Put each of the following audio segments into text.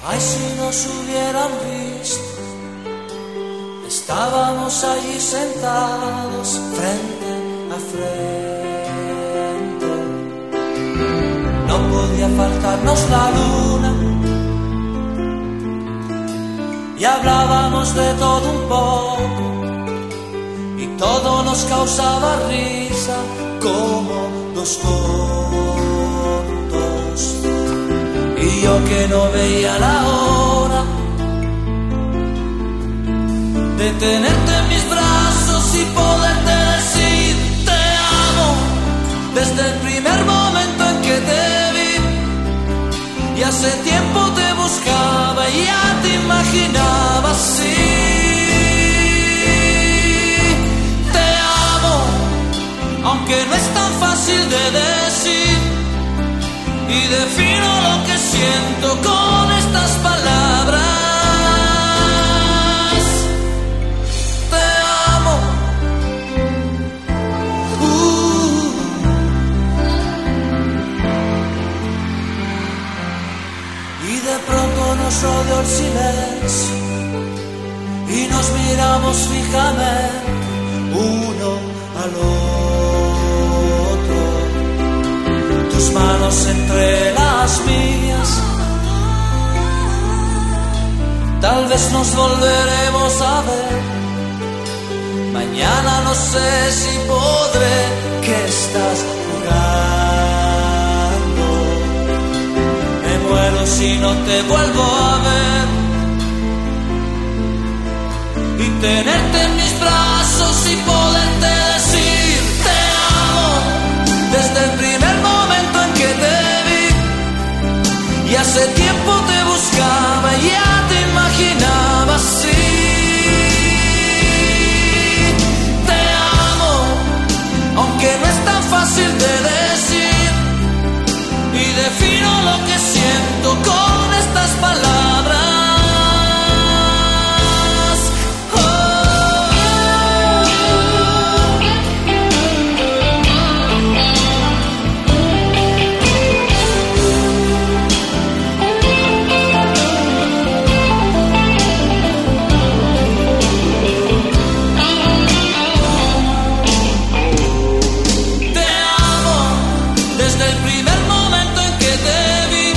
Ay, si nos hubieran visto, estábamos allí sentados frente a frente. No podía faltarnos la luna y hablábamos de todo un poco y todo nos causaba risa como dos tontos. Y yo que no veía la hora de tenerte en mis brazos y poderte decir te amo desde el primer momento en que te vi. Y hace tiempo te buscaba y ya te imaginaba así. Te amo, aunque no es tan fácil de decir. Y defino lo que siento con estas palabras. Te amo. Y de pronto nos rodeó el silencio y nos miramos fijamente uno al otro. Tus manos entre las mías. Tal vez nos volveremos a ver. Mañana no sé si podré. ¿Qué estás jugando? Me muero si no te vuelvo a ver. Y tenerte en mis brazos y poderte decir te amo desde el primer momento en que te vi. Y hace tiempo te buscaba y ya te imaginaba así. Te amo, aunque no es tan fácil de decir. Y defino lo que siento con estas palabras.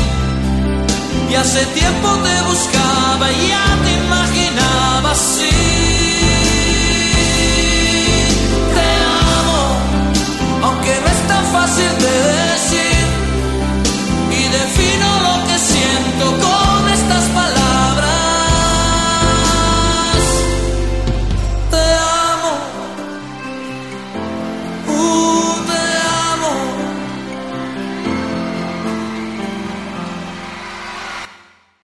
Hace tiempo te buscaba y ya te imaginaba así.